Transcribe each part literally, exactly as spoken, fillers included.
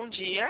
bom dia.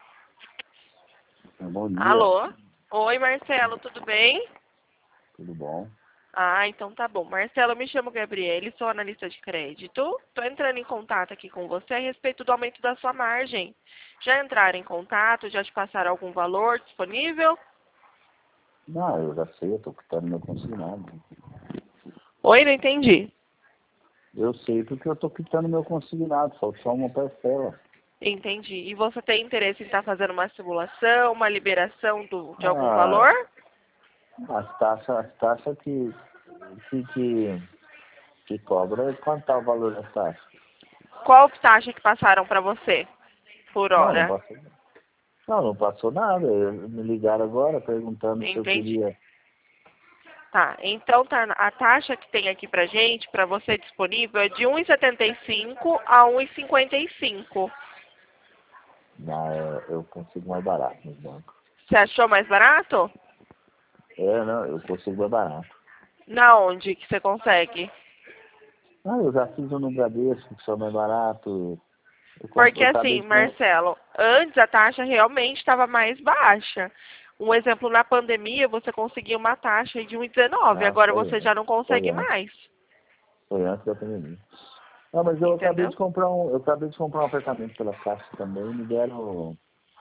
Bom dia. Alô? Oi, Marcelo, tudo bem? Tudo bom? Ah, então tá bom. Marcelo, eu me chamo Gabriele, sou analista de crédito. Estou entrando em contato aqui com você a respeito do aumento da sua margem. Já entraram em contato? Já te passaram algum valor disponível? Não, eu já sei, eu estou quitando meu consignado. Oi, não entendi. Eu sei porque eu estou quitando meu consignado, falta só uma parcela. Entendi. E você tem interesse em estar fazendo uma simulação, uma liberação do, de algum Ah, valor? as taxas, as taxas que, que, que, que cobra, quanto está o valor das taxas? Qual taxa que passaram para você por Não, não hora? passou. Não, não passou nada. Eu- Me ligaram agora perguntando se eu Entendi. queria. Tá, então tá, a taxa que tem aqui pra gente, para você disponível, é de um e setenta e cinco a um e cinquenta e cinco. Não, eu eu consigo mais barato nos bancos. Você achou mais barato? É, não, eu consigo mais barato. Na onde que você consegue? Ah, eu já fiz um no Bradesco, que só mais barato. Eu, comp- Porque eu acabei assim, de com- Marcelo, antes a taxa realmente estava mais baixa. Um exemplo, na pandemia você conseguia uma taxa de um e dezenove, Não, agora foi você antes. já não Foi consegue antes. mais. Foi antes da pandemia. Não, mas eu acabei Entendeu? de comprar um. Eu acabei de comprar um apartamento pela Caixa também, me deram.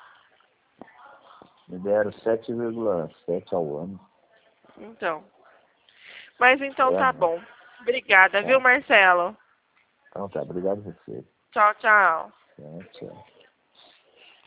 Me deram sete vírgula sete ao ano. Então. Mas então É, tá não. bom. Obrigada, viu, Tá. Marcelo? Então tá, obrigado a você. Tchau, tchau. Tchau, tchau.